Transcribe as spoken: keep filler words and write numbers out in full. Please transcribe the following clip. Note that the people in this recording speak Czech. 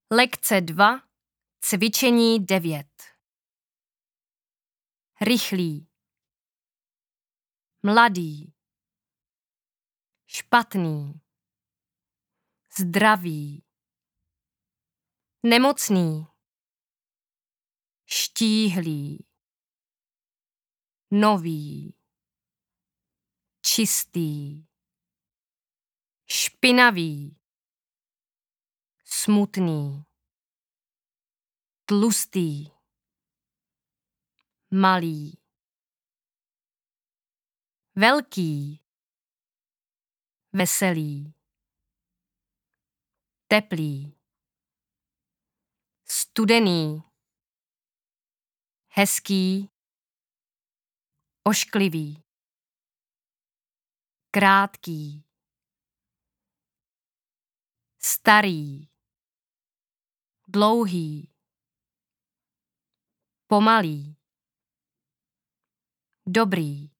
Lekce dva, cvičení devět. Rychlý, mladý, špatný, zdravý, nemocný, štíhlý, nový, čistý, špinavý, smutný, tlustý, malý, velký, veselý, teplý, studený, hezký, ošklivý, krátký, starý, dlouhý, pomalý, dobrý,